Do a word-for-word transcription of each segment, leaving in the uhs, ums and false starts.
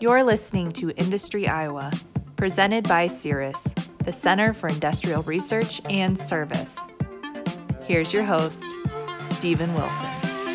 You're listening to Industry Iowa, presented by CIRRUS, the Center for Industrial Research and Service. Here's your host, Stephen Wilson.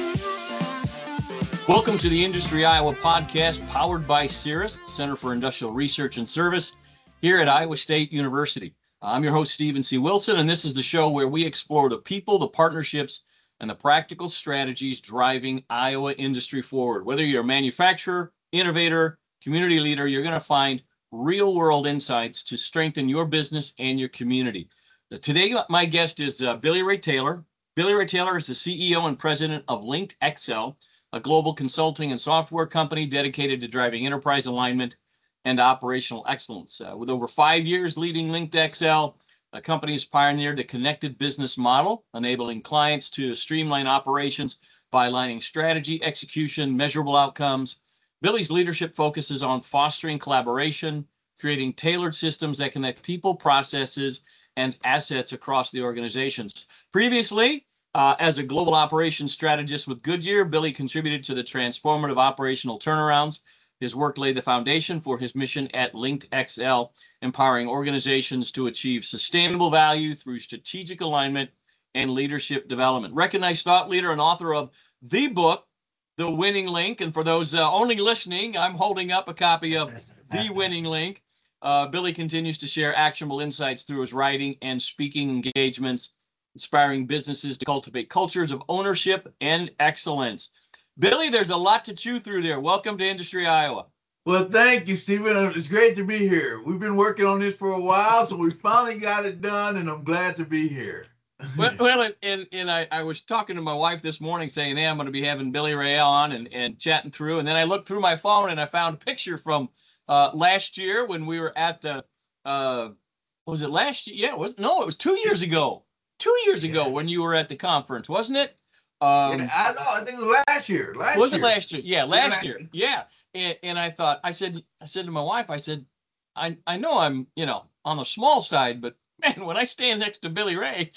Welcome to the Industry Iowa podcast, powered by CIRRUS, Center for Industrial Research and Service, here at Iowa State University. I'm your host, Stephen C. Wilson, and this is the show where we explore the people, the partnerships, and the practical strategies driving Iowa industry forward. Whether you're a manufacturer, innovator, community leader, you're going to find real-world insights to strengthen your business and your community. Today, my guest is uh, Billy Ray Taylor. Billy Ray Taylor is the C E O and president of LinkedXL, a global consulting and software company dedicated to driving enterprise alignment and operational excellence. Uh, with over five years leading LinkedXL, the company has pioneered a connected business model, enabling clients to streamline operations by aligning strategy, execution, measurable outcomes. Billy's leadership focuses on fostering collaboration, creating tailored systems that connect people, processes, and assets across the organizations. Previously, uh, as a global operations strategist with Goodyear, Billy contributed to the transformative operational turnarounds. His work laid the foundation for his mission at LinkedXL, empowering organizations to achieve sustainable value through strategic alignment and leadership development. Recognized thought leader and author of the book, The Winning Link. And for those uh, only listening, I'm holding up a copy of The Winning Link. Uh, Billy continues to share actionable insights through his writing and speaking engagements, inspiring businesses to cultivate cultures of ownership and excellence. Billy, there's a lot to chew through there. Welcome to Industry Iowa. Well, thank you, Stephen. It's great to be here. We've been working on this for a while, so we finally got it done, and I'm glad to be here. well, well, and, and I, I was talking to my wife this morning saying, hey, I'm going to be having Billy Ray on and, and chatting through. And then I looked through my phone and I found a picture from uh, last year when we were at the, uh, was it last year? Yeah, it was, no, it was two years ago. Two years yeah. ago when you were at the conference, wasn't it? Um, yeah, I know. I think it was last year. Last was year. it last year? Yeah, last, last year. year. Yeah. And, and I thought, I said, I said to my wife, I said, I, I know I'm, you know, on the small side, but man, when I stand next to Billy Ray,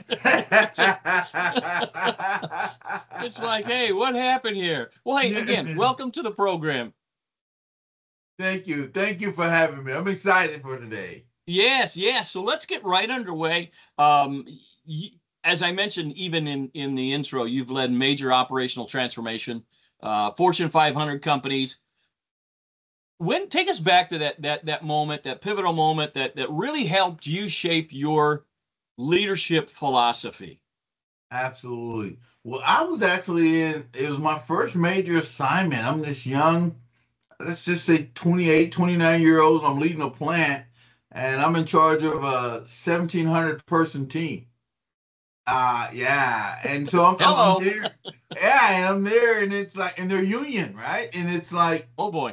it's like, hey, what happened here? Well, hey, again, welcome to the program. Thank you. Thank you for having me. I'm excited for today. Yes, yes. So let's get right underway. Um, y- as I mentioned, even in, in the intro, you've led major operational transformation, uh, Fortune five hundred companies. When take us back to that that that moment, that pivotal moment that that really helped you shape your leadership philosophy. Absolutely. Well, I was actually in, it was my first major assignment. I'm this young, let's just say twenty-eight, twenty-nine year olds. I'm leading a plant and I'm in charge of a seventeen hundred person team. Uh, yeah. And so I'm, Hello. I'm there. Yeah. And I'm there and it's like, and they're union, right? And it's like, oh boy.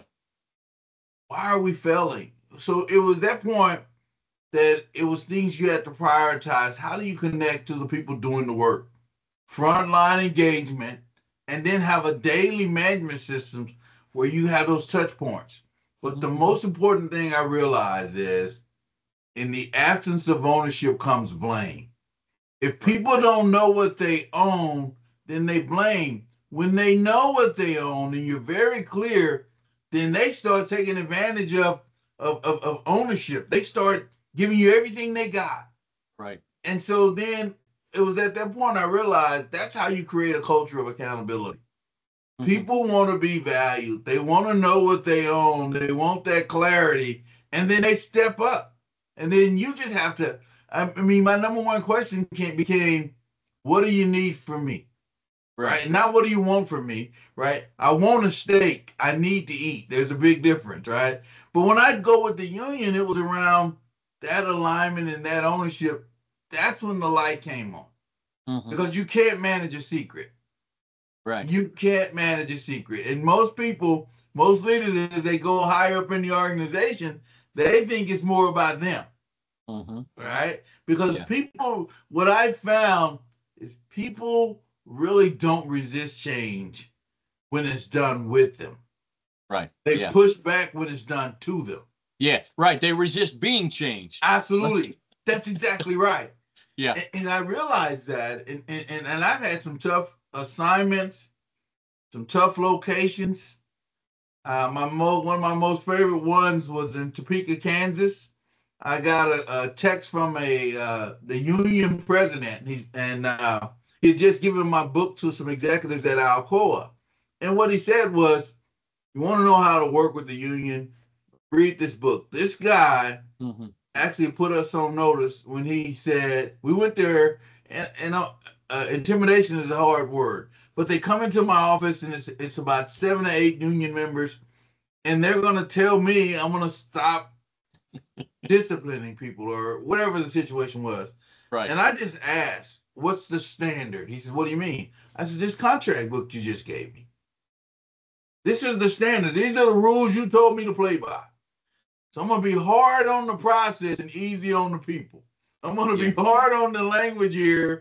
Why are we failing? So it was that point that it was things you had to prioritize. How do you connect to the people doing the work? Frontline engagement, and then have a daily management system where you have those touch points. But mm-hmm. the most important thing I realized is in the absence of ownership comes blame. If people don't know what they own, then they blame. When they know what they own and you're very clear, then they start taking advantage of, of, of, of ownership. They start giving you everything they got. Right. And so then it was at that point I realized that's how you create a culture of accountability. Mm-hmm. People want to be valued. They want to know what they own. They want that clarity. And then they step up. And then you just have to, I mean, my number one question became, what do you need from me? Right. right. Not what do you want from me, right? I want a steak. I need to eat. There's a big difference, right? But when I'd go with the union, it was around that alignment and that ownership. That's when the light came on. Mm-hmm. Because you can't manage a secret. Right. You can't manage a secret. And most people, most leaders, as they go higher up in the organization, they think it's more about them. Mm-hmm. Right? Because yeah. people, what I found is people really don't resist change when it's done with them. Right. They yeah. push back when it's done to them. Yeah, right. They resist being changed. Absolutely. That's exactly right. Yeah. And, and I realized that, and, and, and I've had some tough assignments, some tough locations. Uh, my mo- one of my most favorite ones was in Topeka, Kansas. I got a, a text from a uh, the union president, and, he's, and uh, he had just given my book to some executives at Alcoa. And what he said was, "You want to know how to work with the union? Read this book." This guy mm-hmm. actually put us on notice when he said, we went there, and, and uh, uh, intimidation is a hard word, but they come into my office, and it's, it's about seven or eight union members, and they're going to tell me I'm going to stop disciplining people or whatever the situation was. Right. And I just asked, what's the standard? He said, what do you mean? I said, this contract book you just gave me. This is the standard. These are the rules you told me to play by. So I'm going to be hard on the process and easy on the people. I'm going to yeah. be hard on the language here,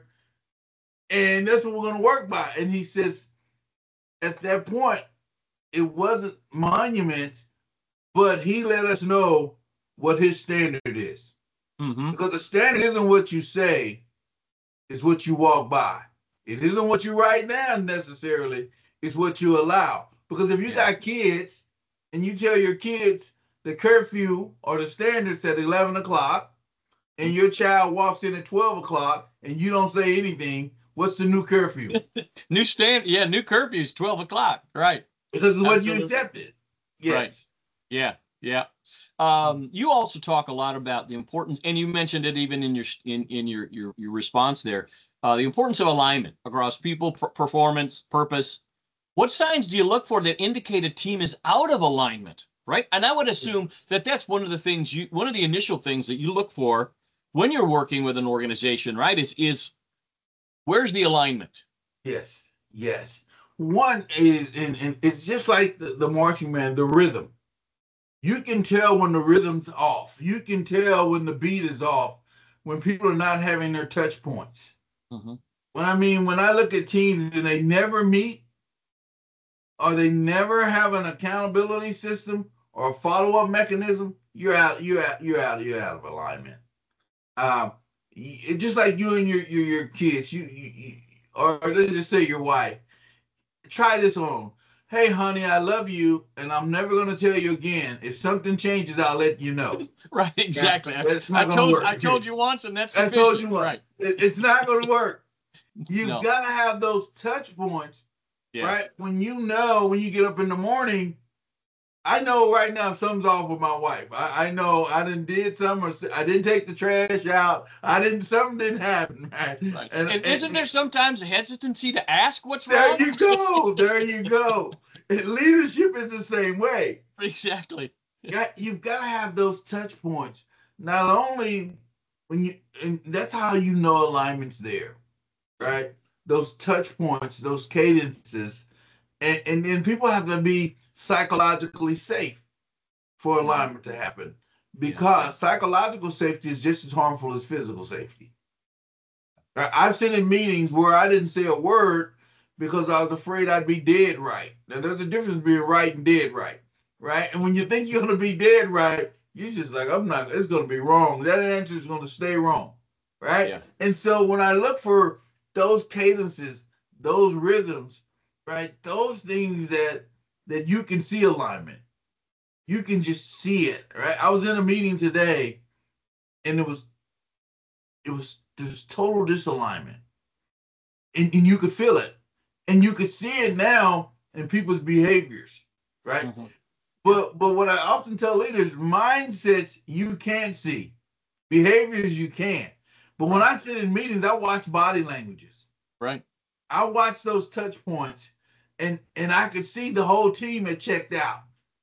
and that's what we're going to work by. And he says, at that point, it wasn't monuments, but he let us know what his standard is. Mm-hmm. Because the standard isn't what you say, it's what you walk by. It isn't what you write down necessarily, it's what you allow. Because if you yeah. got kids and you tell your kids the curfew or the standards at eleven o'clock, and your child walks in at twelve o'clock and you don't say anything, what's the new curfew? new stand, yeah, new curfew is twelve o'clock, right? Because it's what you accepted. Yes. Right. Yeah, yeah. Um, you also talk a lot about the importance, and you mentioned it even in your in in your your, your response there, uh, the importance of alignment across people, per- performance, purpose. What signs do you look for that indicate a team is out of alignment, right? And I would assume that that's one of the things you, one of the initial things that you look for when you're working with an organization, right? Is is where's the alignment? Yes, yes. One is, and, and it's just like the, the marching band, the rhythm. You can tell when the rhythm's off. You can tell when the beat is off, when people are not having their touch points. Mm-hmm. When I mean, when I look at teams and they never meet, or they never have an accountability system or a follow-up mechanism, you're out, you're out, you're out, you're out of alignment. Um, it, just like you and your your, your kids, you, you, you or let's just say your wife. Try this on. Hey, honey, I love you, and I'm never going to tell you again. If something changes, I'll let you know. Right, exactly. Yeah, that's not I, told, work. I told you once, and that's I told you once. Right. It, it's not going to work. You've no. got to have those touch points, yeah. right? When you know, when you get up in the morning, I know right now something's off with my wife. I, I know I didn't did something, or I didn't take the trash out. I didn't, something didn't happen. Right? Right. And, and, and isn't there sometimes a hesitancy to ask what's there wrong? There you go. There you go. And leadership is the same way. Exactly. You've got to have those touch points. Not only when you, and that's how you know alignment's there, right? Those touch points, those cadences. And, and then people have to be psychologically safe for alignment to happen, because yeah. psychological safety is just as harmful as physical safety. I've seen in meetings where I didn't say a word because I was afraid I'd be dead right. Now, there's a difference between right and dead right, right? And when you think you're going to be dead right, you're just like, I'm not, it's going to be wrong. That answer is going to stay wrong, right? Yeah. And so when I look for those cadences, those rhythms, right, those things that that you can see alignment, you can just see it, right? I was in a meeting today, and it was, it was, there's total disalignment, and, and you could feel it. And you could see it now in people's behaviors, right? Mm-hmm. But but what I often tell leaders, mindsets you can't see, behaviors you can. But when I sit in meetings, I watch body languages. Right. I watch those touch points, and and I could see the whole team had checked out.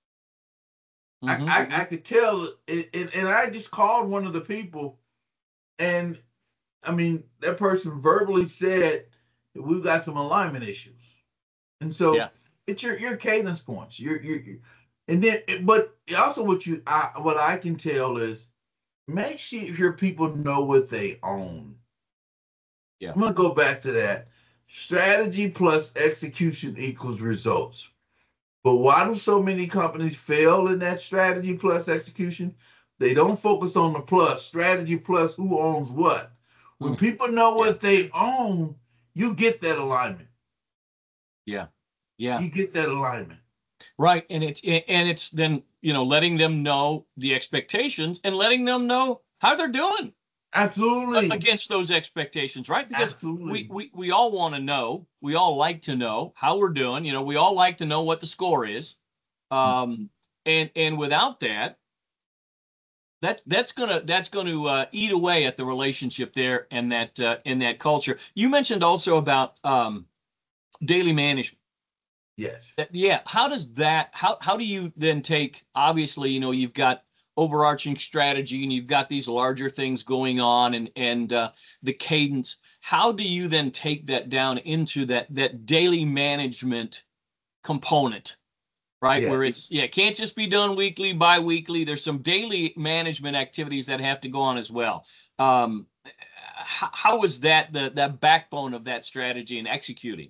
Mm-hmm. I, I I could tell it, it, and I just called one of the people, and I mean that person verbally said, we've got some alignment issues. And so yeah. it's your, your cadence points. Your, your, your, and then, but also what you, I, what I can tell is make sure your people know what they own. Yeah. I'm going to go back to that. Strategy plus execution equals results. But why do so many companies fail in that strategy plus execution? They don't focus on the plus, strategy plus who owns what. When mm. people know what yeah. they own, you get that alignment. Yeah. Yeah. You get that alignment. Right. And it's and it's then, you know, letting them know the expectations and letting them know how they're doing Absolutely. against those expectations, right? Because Absolutely. we we, we all want to know, we all like to know how we're doing. You know, we all like to know what the score is. Um, and and without that, that's that's gonna that's going to uh, eat away at the relationship there and that uh, in that culture. You mentioned also about um, daily management. Yes. That- yeah. How does that? How how do you then take? Obviously, you know, you've got overarching strategy and you've got these larger things going on and and uh, the cadence. How do you then take that down into that that daily management component? Right, Yes. where it's yeah, it can't just be done weekly, bi-weekly. There's some daily management activities that have to go on as well. Um, how, how is that the that backbone of that strategy and executing?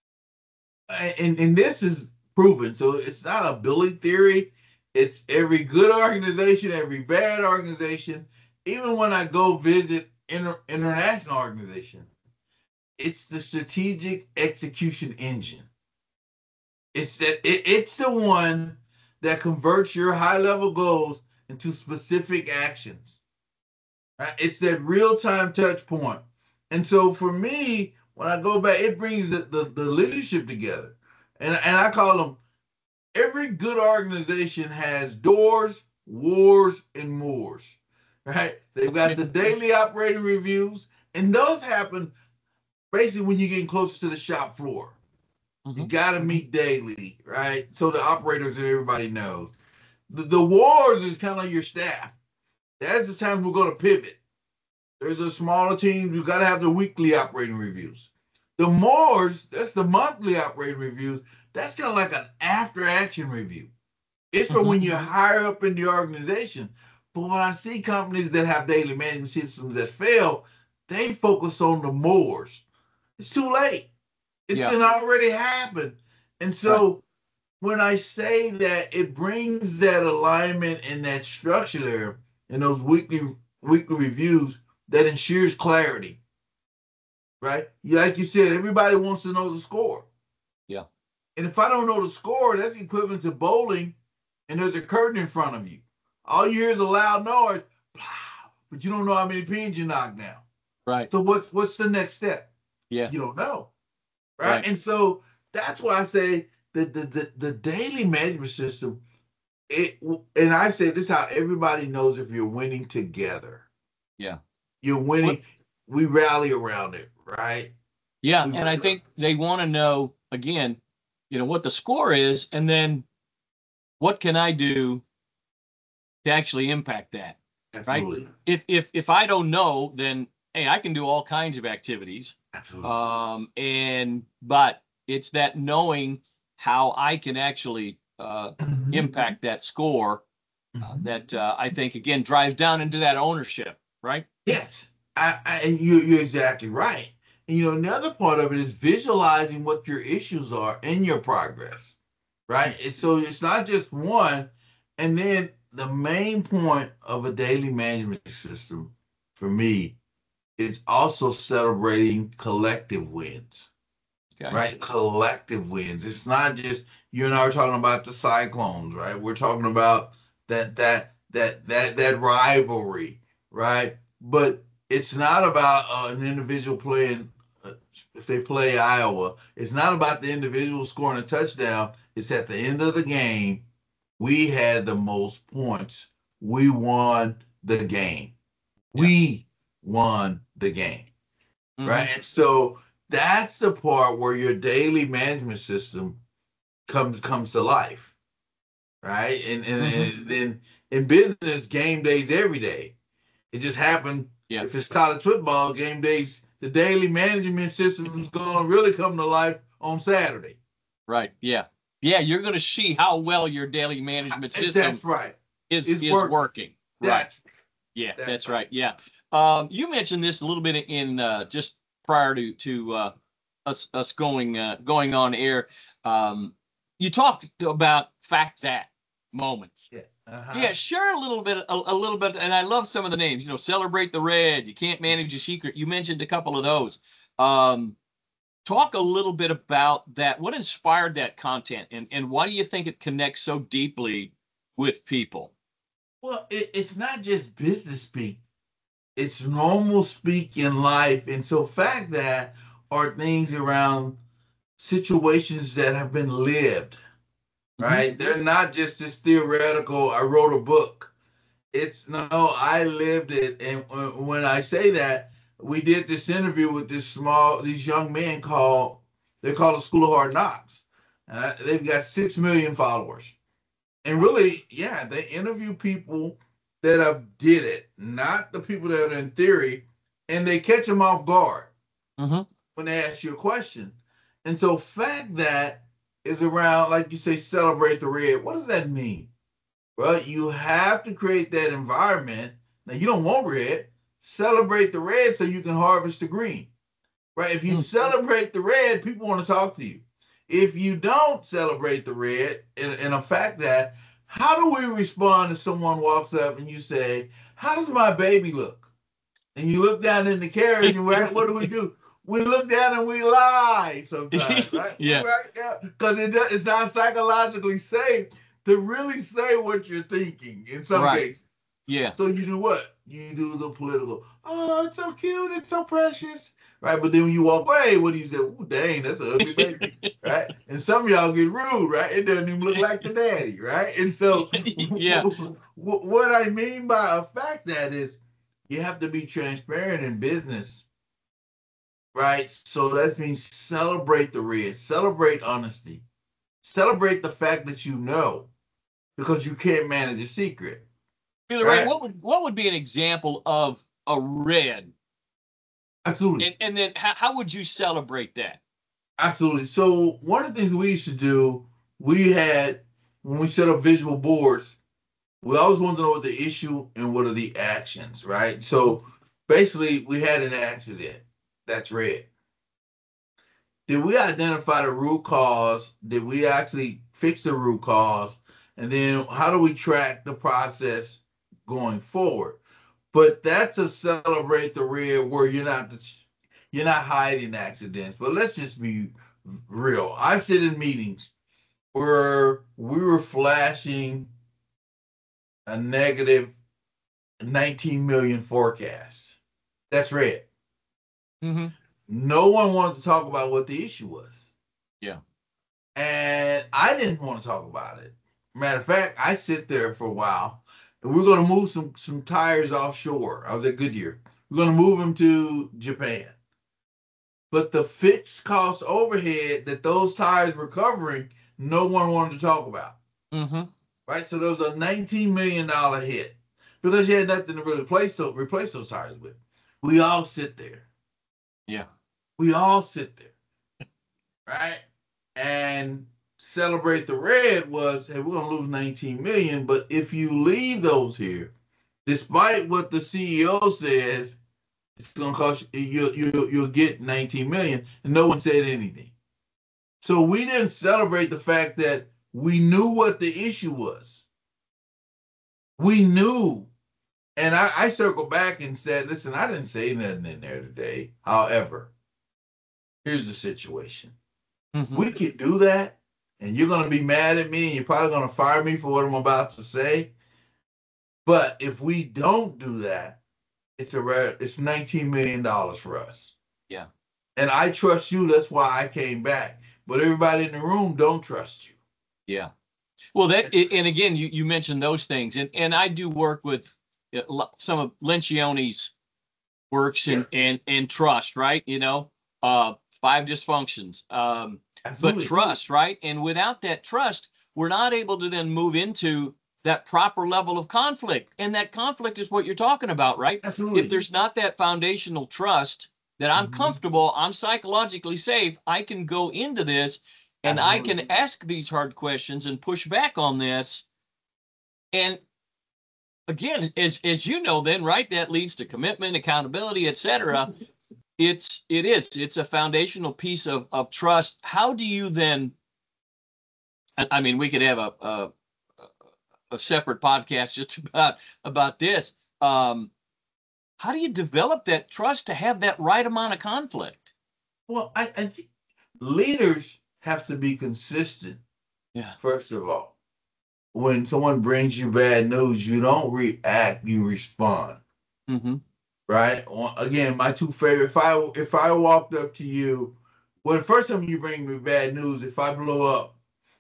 And and this is proven. So it's not a Billy theory. It's every good organization, every bad organization. Even when I go visit inter, international organization, it's the strategic execution engine. It's that it, it's the one that converts your high level goals into specific actions. Right? It's that real time touch point. And so for me, when I go back, it brings the, the, the leadership together. And, and I call them every good organization has doors, wars, and mores. Right? They've got the daily operating reviews, and those happen basically when you're getting closer to the shop floor. Mm-hmm. You got to meet daily, right? So the operators and everybody knows. The, the wars is kind of like your staff. That's the time we're going to pivot. There's a smaller teams, you got to have the weekly operating reviews. The mores, that's the monthly operating reviews. That's kind of like an after action review. It's for mm-hmm. when you're higher up in the organization. But when I see companies that have daily management systems that fail, they focus on the mores. It's too late. It's yeah. already happened. And so right. when I say that, it brings that alignment and that structure there in those weekly weekly reviews that ensures clarity. Right? Like you said, everybody wants to know the score. Yeah. And if I don't know the score, that's equivalent to bowling and there's a curtain in front of you. All you hear is a loud noise, but you don't know how many pins you knocked down. Right. So what's what's the next step? Yeah. You don't know. Right? Right. And so that's why I say that the, the, the daily management system, it and I say this is how everybody knows if you're winning together. Yeah. You're winning. What? We rally around it, right? Yeah. We and I think they want to know, again, you know, what the score is, and then what can I do to actually impact that? Absolutely. Right? If if if I don't know, then hey, I can do all kinds of activities. Absolutely. Um, and but it's that knowing how I can actually uh, mm-hmm. impact that score uh, mm-hmm. that uh, I think again drives down into that ownership, right? Yes, I, I, and you, you're exactly right. And you know, another part of it is visualizing what your issues are in your progress, right? And so it's not just one. And then the main point of a daily management system for me is also celebrating collective wins, okay. right? Collective wins. It's not just you and I are talking about the Cyclones, right? We're talking about that that that that that rivalry, right? But it's not about uh, an individual playing. Uh, if they play Iowa, it's not about the individual scoring a touchdown. It's at the end of the game, we had the most points. We won the game. Yeah. We won the game, mm-hmm. right? And so that's the part where your daily management system comes comes to life, right? And and, mm-hmm. and then in business, game days every day. It just happened. Yeah. If it's college football, game days, the daily management system is going to really come to life on Saturday. Right. Yeah. Yeah. You're going to see how well your daily management system that's right. is it's is working. working. That's, right. Yeah. That's, that's right. right. Yeah. Um, you mentioned this a little bit in uh, just prior to to uh, us us going uh, going on air. Um, you talked about fact that moments. Yeah. Uh-huh. Yeah, sure, a little bit, a, a little bit, and I love some of the names. You know, Celebrate the Red. You can't manage a secret. You mentioned a couple of those. Um, talk a little bit about that. What inspired that content, and, and why do you think it connects so deeply with people? Well, it, it's not just business speak. It's normal speak in life. And so fact that are things around situations that have been lived, right? Mm-hmm. They're not just this theoretical, I wrote a book. It's no, I lived it. And when I say that, we did this interview with this small, these young men called, they're called the School of Hard Knocks. Uh, they've got six million followers. And really, yeah, they interview people that have did it, not the people that are in theory, and they catch them off guard mm-hmm. when they ask you a question. And so fact that is around, like you say, celebrate the red. What does that mean? Well, you have to create that environment. Now, you don't want red. Celebrate the red so you can harvest the green, right? If you mm-hmm. celebrate the red, people want to talk to you. If you don't celebrate the red, and, and a fact that, how do we respond if someone walks up and you say, how does my baby look? And you look down in the carriage and right, what do we do? We look down and we lie sometimes, right? Yeah. Because it, it's not psychologically safe to really say what you're thinking in some right. cases. Yeah. So you do what? You do the political, oh, it's so cute, it's so precious. Right, but then when you walk away, what do you say? Oh, dang, that's an ugly baby, right? And some of y'all get rude, right? It doesn't even look like the daddy, right? And so, yeah, what I mean by a fact that is, you have to be transparent in business, right? So that means celebrate the red, celebrate honesty, celebrate the fact that you know, because you can't manage a secret. Right? Right, what would what would be an example of a red? Absolutely. And, and then how, how would you celebrate that? Absolutely. So one of the things we used to do, we had, when we set up visual boards, we always wanted to know what the issue and what are the actions, right? So basically, we had an accident. That's red. Did we identify the root cause? Did we actually fix the root cause? And then how do we track the process going forward? But that's a celebrate the red where you're not you're not hiding accidents. But let's just be real. I sit in meetings where we were flashing a negative nineteen million forecast. That's red. Mm-hmm. No one wanted to talk about what the issue was. Yeah. And I didn't want to talk about it. Matter of fact, I sit there for a while. And we're going to move some, some tires offshore. I was at Goodyear. We're going to move them to Japan. But the fixed cost overhead that those tires were covering, no one wanted to talk about. Mm-hmm. Right? So there was a nineteen million dollars hit because you had nothing to really replace, so, replace those tires with. We all sit there. Yeah. We all sit there. Right? And celebrate the red was, hey, we're going to lose nineteen million, but if you leave those here, despite what the C E O says, it's going to cost you, you, you, you'll get nineteen million, and no one said anything. So we didn't celebrate the fact that we knew what the issue was. We knew. And I, I circled back and said, listen, I didn't say nothing in there today. However, here's the situation. Mm-hmm. We could do that. And you're going to be mad at me, and you're probably going to fire me for what I'm about to say. But if we don't do that, it's a rare, it's nineteen million dollars for us. Yeah. And I trust you. That's why I came back. But everybody in the room don't trust you. Yeah. Well, that, and again, you, you mentioned those things. And, and I do work with some of Lencioni's works and, yeah. and, and trust, right? You know, uh, five dysfunctions. Um, Absolutely. But trust, right? And without that trust, we're not able to then move into that proper level of conflict. And that conflict is what you're talking about, right? Absolutely. If there's not that foundational trust that I'm mm-hmm. comfortable, I'm psychologically safe, I can go into this and Absolutely. I can ask these hard questions and push back on this. And again, as, as you know then, right, that leads to commitment, accountability, et cetera. It's it is it's a foundational piece of of trust. How do you then? I mean, we could have a a, a separate podcast just about about this. Um, how do you develop that trust to have that right amount of conflict? Well, I, I think leaders have to be consistent. Yeah. First of all, when someone brings you bad news, you don't react, you respond. Mm-hmm. Right? Again, my two favorite. If I if I walked up to you, well, the first time you bring me bad news, if I blow up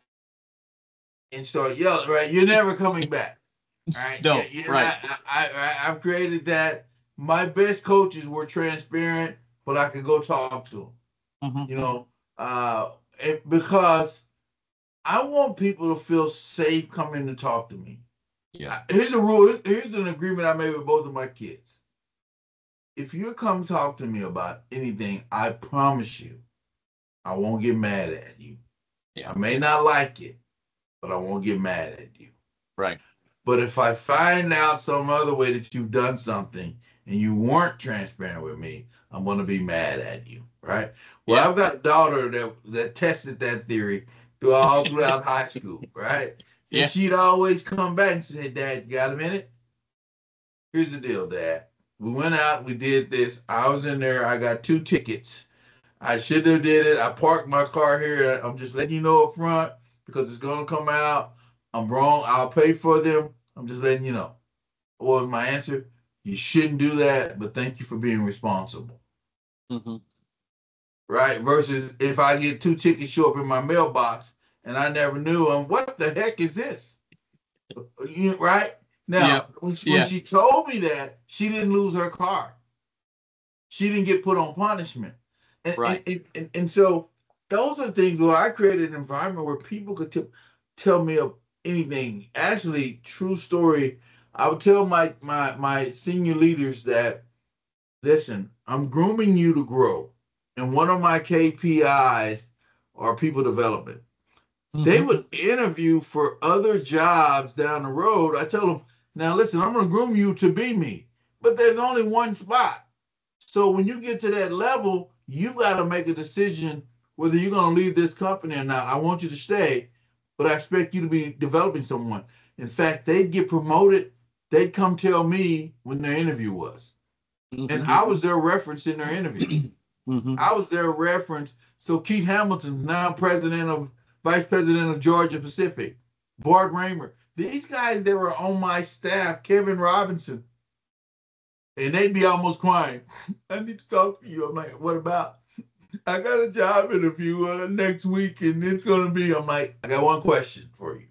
and start yelling, right, you're never coming back. Right? No, you're, you're right. Not, I, I I've created that. My best coaches were transparent, but I could go talk to them. Mm-hmm. You know, uh, it, because I want people to feel safe coming to talk to me. Yeah. Here's a rule. Here's an agreement I made with both of my kids. If you come talk to me about anything, I promise you, I won't get mad at you. Yeah. I may not like it, but I won't get mad at you. Right. But if I find out some other way that you've done something and you weren't transparent with me, I'm going to be mad at you. Right? Well, yeah. I've got a daughter that, that tested that theory through all throughout high school. Right? And yeah. she'd always come back and say, Dad, you got a minute? Here's the deal, Dad. We went out, we did this. I was in there. I got two tickets. I should have did it. I parked my car here. I'm just letting you know up front because it's going to come out. I'm wrong. I'll pay for them. I'm just letting you know. What was my answer? You shouldn't do that, but thank you for being responsible. Mm-hmm. Right? Versus if I get two tickets show up in my mailbox and I never knew them, what the heck is this? You, right? Now, yeah. when, she, yeah. when she told me that, she didn't lose her car. She didn't get put on punishment. And, right. and, and, and so those are things where I created an environment where people could t- tell me anything. Actually, true story, I would tell my, my, my senior leaders that, listen, I'm grooming you to grow. And one of my K P Is are people development. Mm-hmm. They would interview for other jobs down the road. I tell them, now, listen, I'm going to groom you to be me, but there's only one spot. So when you get to that level, you've got to make a decision whether you're going to leave this company or not. I want you to stay, but I expect you to be developing someone. In fact, they'd get promoted. They'd come tell me when their interview was. Mm-hmm. And I was their reference in their interview. Mm-hmm. I was their reference. So Keith Hamilton's now president of, vice president of Georgia Pacific, Bart Raymer. These guys that were on my staff, Kevin Robinson, and they'd be almost crying. I need to talk to you. I'm like, what about? I got a job interview uh, next week, and it's going to be, I'm like, I got one question for you.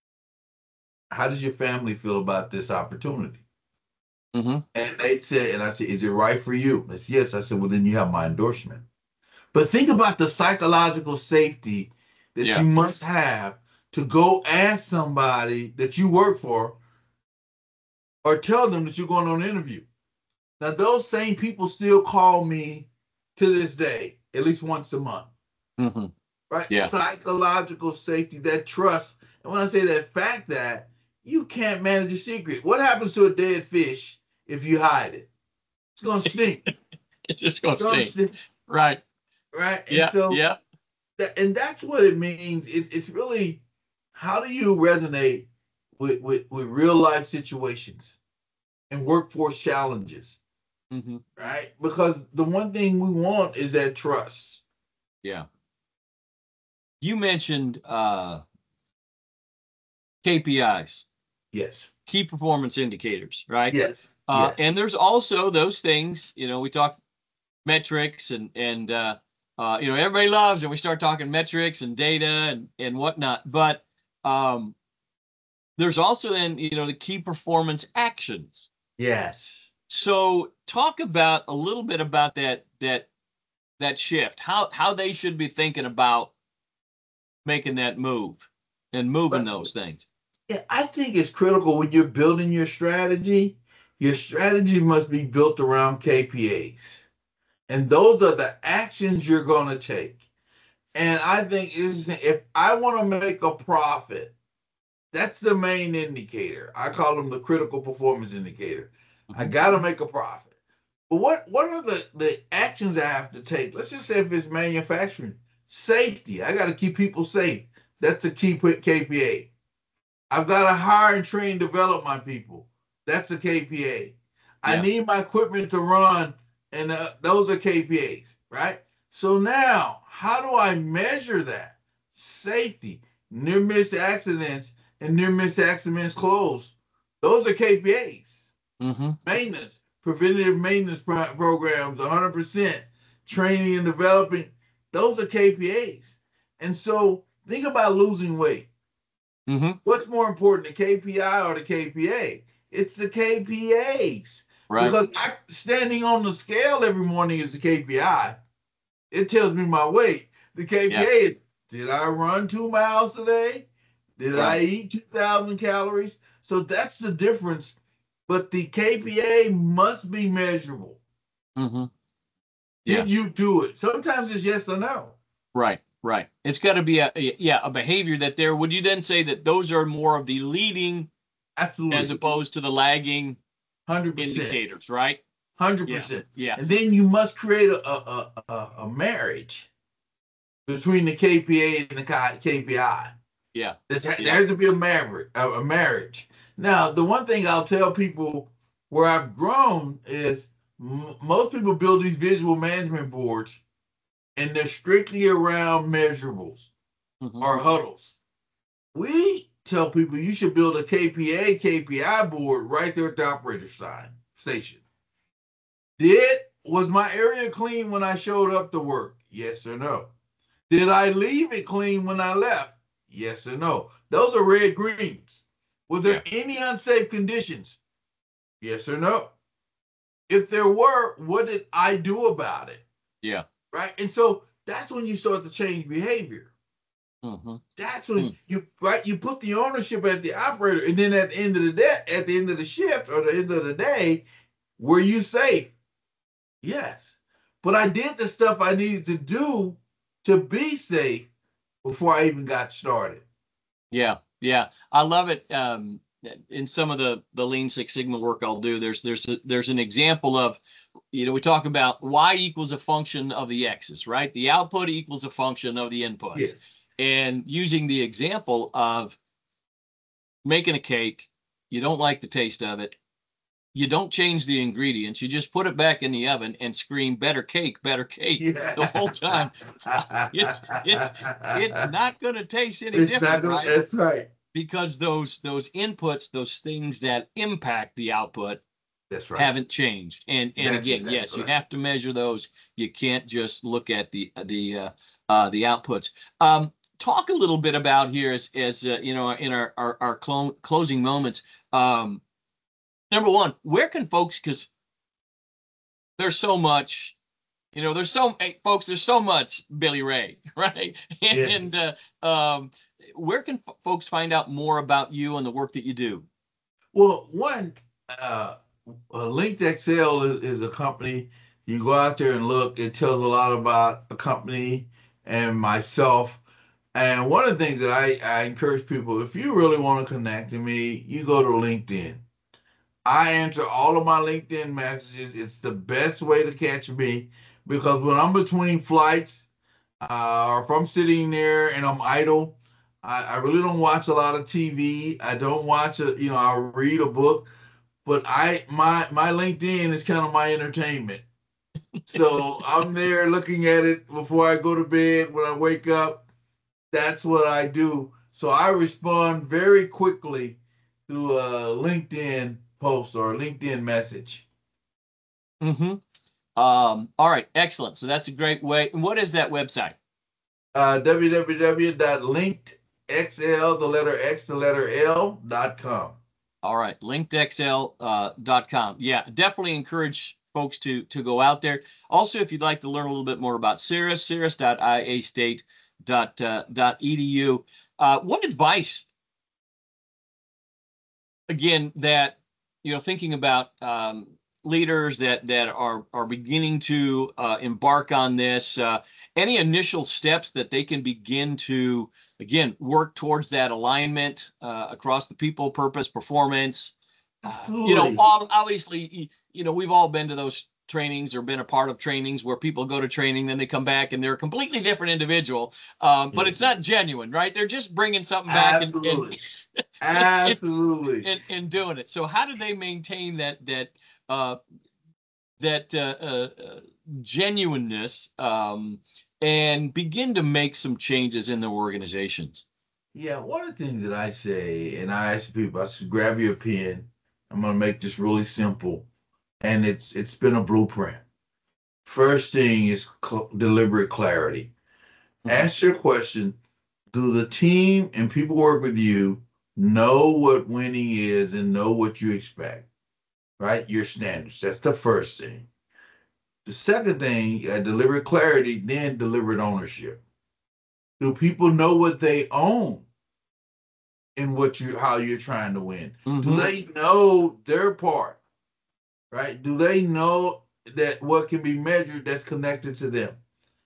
How does your family feel about this opportunity? Mm-hmm. And they'd say, and I said, is it right for you? They said, yes. I said, well, then you have my endorsement. But think about the psychological safety that yeah. you must have to go ask somebody that you work for or tell them that you're going on an interview. Now, those same people still call me to this day, at least once a month. Mm-hmm. Right? Yeah. Psychological safety, that trust. And when I say that fact that you can't manage a secret, what happens to a dead fish if you hide it? It's going to stink. It's just going to stink. stink. Right. Right. And yeah. So yeah. That, and that's what it means. It's, it's really, how do you resonate with, with, with real life situations and workforce challenges? Mm-hmm. Right? Because the one thing we want is that trust. Yeah. You mentioned uh, K P Is. Yes. Key performance indicators, right? Yes. Uh, yes. And there's also those things, you know, we talk metrics and, and uh, uh, you know, everybody loves it. We start talking metrics and data and, and whatnot. But um, there's also then, you know, the key performance actions. Yes. So talk about a little bit about that that that shift, how how they should be thinking about making that move and moving but, those things. Yeah, I think it's critical when you're building your strategy. Your strategy must be built around K P As. And those are the actions you're going to take. And I think if I want to make a profit, that's the main indicator. I call them the critical performance indicator. I got to make a profit. But what, what are the, the actions I have to take? Let's just say if it's manufacturing. Safety. I got to keep people safe. That's a key K P A. I've got to hire and train, develop my people. That's a K P A. Yeah. I need my equipment to run, and uh, those are K P As, right? So now, how do I measure that? Safety, near miss accidents, and near miss accidents closed. Those are K P As. Mm-hmm. Maintenance, preventative maintenance pro- programs, one hundred percent training and developing. Those are K P As. And so think about losing weight. Mm-hmm. What's more important, the K P I or the K P A? It's the K P As. Right. Because I, standing on the scale every morning is the K P I. It tells me my weight. The K P A yeah. is, did I run two miles today? Did right. I eat two thousand calories? So that's the difference. But the K P A must be measurable. Mm-hmm. Yeah. Did you do it? Sometimes it's yes or no. Right, right. It's got to be a, a yeah a behavior that there. Would you then say that those are more of the leading, absolutely, as opposed to the lagging, one hundred percent indicators, right? one hundred percent. Yeah. And then you must create a a, a, a marriage between the K P A and the K P I. Yeah. There's, yeah. there has to be a marriage. A, a marriage. Now, the one thing I'll tell people where I've grown is m- most people build these visual management boards, and they're strictly around measurables mm-hmm. or huddles. We tell people you should build a K P A, K P I board right there at the operator sign station. Did was my area clean when I showed up to work? Yes or no? Did I leave it clean when I left? Yes or no? Those are red greens. Were there yeah. any unsafe conditions? Yes or no? If there were, what did I do about it? Yeah. Right. And so that's when you start to change behavior. Mm-hmm. That's when mm. you right you put the ownership at the operator, and then at the end of the day, at the end of the shift or the end of the day, were you safe? Yes. But I did the stuff I needed to do to be safe before I even got started. Yeah, yeah, I love it. Um, in some of the the Lean Six Sigma work I'll do, there's there's a, there's an example of, you know, we talk about Y equals a function of the X's, right? The output equals a function of the inputs. Yes. And using the example of making a cake, you don't like the taste of it. You don't change the ingredients. You just put it back in the oven and scream, better cake, better cake yeah. the whole time. It's it's it's not going to taste any it's different, gonna, right? That's right. Because those those inputs, those things that impact the output, that's right, haven't changed. And and that's again, exactly yes, right. you have to measure those. You can't just look at the the uh, uh, the outputs. Um, talk a little bit about here as as uh, you know, in our our, our clo- closing moments. Um, Number one, where can folks, because there's so much, you know, there's so, hey, folks, there's so much Billy Ray, right? And, Yeah. and uh, um, where can f- folks find out more about you and the work that you do? Well, one, uh, uh, Linked X L is, is a company. You go out there and look. It tells a lot about the company and myself. And one of the things that I, I encourage people, if you really want to connect to me, you go to LinkedIn. I answer all of my LinkedIn messages. It's the best way to catch me, because when I'm between flights uh, or if I'm sitting there and I'm idle, I, I really don't watch a lot of T V. I don't watch a, you know, I read a book, but I my my LinkedIn is kind of my entertainment. So I'm there looking at it before I go to bed, when I wake up. That's what I do. So I respond very quickly through a LinkedIn post or a LinkedIn message. Mm-hmm. Um, all right, excellent. So that's a great way. And what is that website? Uh, w w w dot linked x l, the letter X, the letter L, dot com. All right, linked x l dot com. Yeah, definitely encourage folks to to go out there. Also, if you'd like to learn a little bit more about Cirrus, cirrus dot i a state dot e d u. Uh, what advice, again, that, you know, thinking about um, leaders that that are are beginning to uh, embark on this, uh, any initial steps that they can begin to, again, work towards that alignment uh, across the people, purpose, performance. Absolutely. You know, all, obviously, you know, we've all been to those trainings or been a part of trainings where people go to training, then they come back and they're a completely different individual. Um, but it's not genuine, right? They're just bringing something back. Absolutely. and, and Absolutely. In, in doing it. So how do they maintain that that uh, that uh, uh, genuineness um, and begin to make some changes in their organizations? Yeah, one of the things that I say, and I ask people, I said, grab your pen. I'm gonna make this really simple, and it's it's been a blueprint. First thing is cl- deliberate clarity. Mhm. Ask your question: do the team and people work with you know what winning is and know what you expect? Right, your standards. That's the first thing. The second thing, uh, deliberate clarity, then deliberate ownership. Do people know what they own in what you how you're trying to win? Do Mhm. they know their part? Right? Do they know that what can be measured that's connected to them?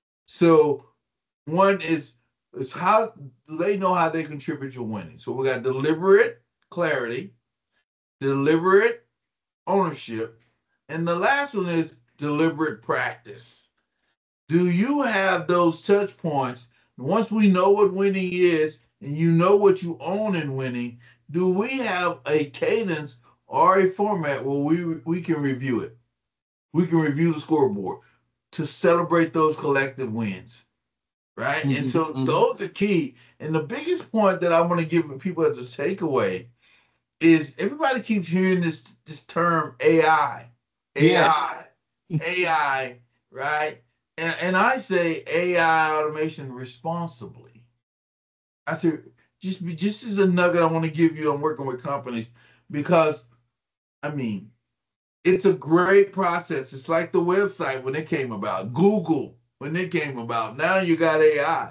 So one is is how do they know how they contribute to winning? So we got deliberate clarity, deliberate ownership, and the last one is deliberate practice. Do you have those touch points? Once we know what winning is and you know what you own in winning, do we have a cadence or a format where we we can review it? We can review the scoreboard to celebrate those collective wins, right? And Mhm. so Mhm. those are key. And the biggest point that I want to give people as a takeaway is everybody keeps hearing this this term A I, Yes. A I, A I, right? And and I say A I automation responsibly. I say just be just as a nugget I want to give you. I'm working with companies because I mean it's a great process. It's like the website when it came about, Google when it came about. Now you got A I.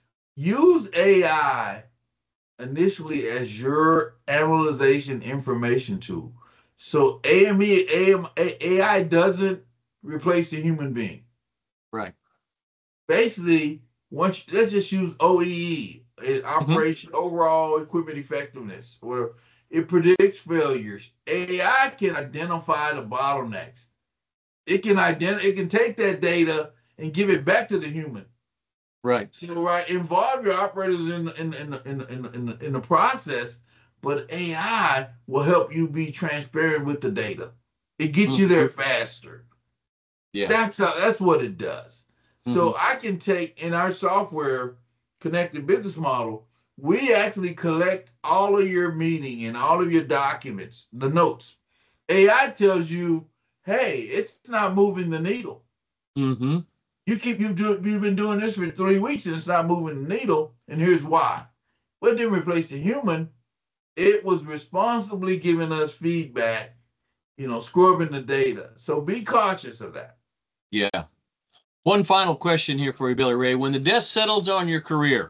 Use A I initially as your analyzation information tool. So A M E, A M, A I doesn't replace the human being. Right. Basically, once let's just use O E E, Mhm. operation overall equipment effectiveness, where it predicts failures. A I can identify the bottlenecks. It can identify. It can take that data and give it back to the human. Right. So right, involve your operators in in in in in, in, the, in the process, but A I will help you be transparent with the data. It gets you there Mhm. faster. Yeah. That's how, that's what it does. So Mhm. I can take in our software connected business model, we actually collect all of your meeting and all of your documents, the notes. A I tells you, hey, it's not moving the needle. Mhm. You keep you've, do, you've been doing this for three weeks and it's not moving the needle, and here's why. Well, it didn't replace the human. It was responsibly giving us feedback, you know, scrubbing the data. So be cautious of that. Yeah. One final question here for you, Billy Ray. When the dust settles on your career,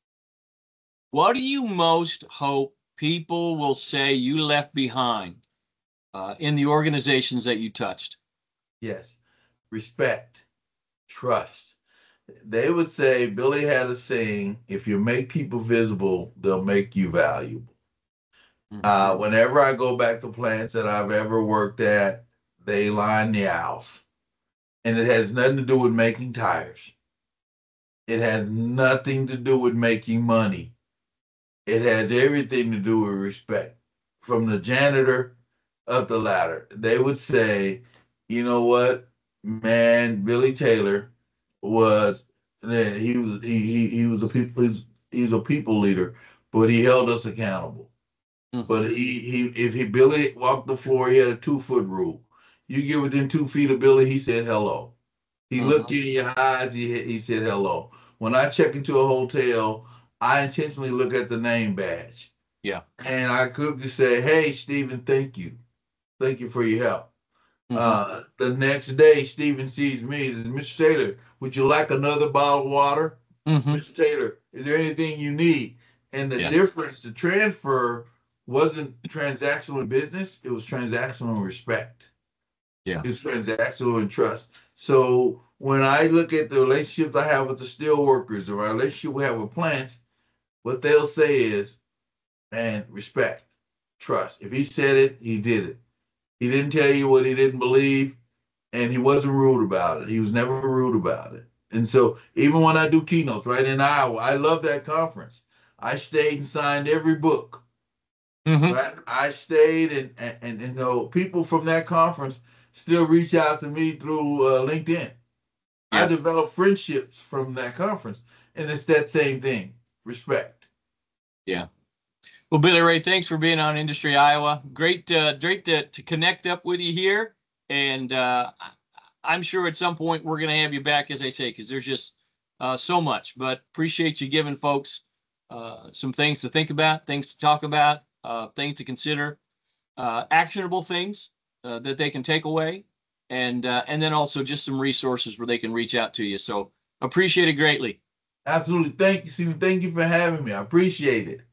what do you most hope people will say you left behind uh, in the organizations that you touched? Yes, respect, trust. They would say Billy had a saying: if you make people visible, they'll make you valuable. Mhm. Uh, whenever I go back to plants that I've ever worked at, they line the aisles, and it has nothing to do with making tires. It has nothing to do with making money. It has everything to do with respect. From the janitor up the ladder, they would say, you know what, man, Billy Taylor was he was he he, he was a people he's, he's a people leader, but he held us accountable. Mhm. But he he if he Billy walked the floor, he had a two foot rule. You get within two feet of Billy, he said hello. He looked Mhm. you in your eyes. He he said hello. When I check into a hotel, I intentionally look at the name badge, Yeah. and I could just say, "Hey, Stephen, thank you, thank you for your help." Mhm. Uh, the next day, Stephen sees me. He says, "Mister Taylor, would you like another bottle of water?" Mhm. Mister Taylor, is there anything you need? And the Yeah. difference, the transfer wasn't transactional in business; it was transactional in respect. Yeah. It's transactional and trust. So when I look at the relationships I have with the steel workers, the relationship we have with plants, what they'll say is, man, respect, trust. If he said it, he did it. He didn't tell you what he didn't believe, and he wasn't rude about it. He was never rude about it. And so even when I do keynotes right in Iowa, I love that conference. I stayed and signed every book. Mhm. Right? I stayed, and and, and you know people from that conference still reach out to me through uh, LinkedIn. I Yeah. developed friendships from that conference, and it's that same thing, respect. Yeah. Well, Billy Ray, thanks for being on Industry Iowa. Great, uh, great to, to connect up with you here. And uh, I'm sure at some point we're going to have you back, as I say, because there's just uh, so much. But appreciate you giving folks uh, some things to think about, things to talk about, uh, things to consider, uh, actionable things uh, that they can take away, and uh, and then also just some resources where they can reach out to you. So appreciate it greatly. Absolutely. Thank you, Stephen. Thank you for having me. I appreciate it.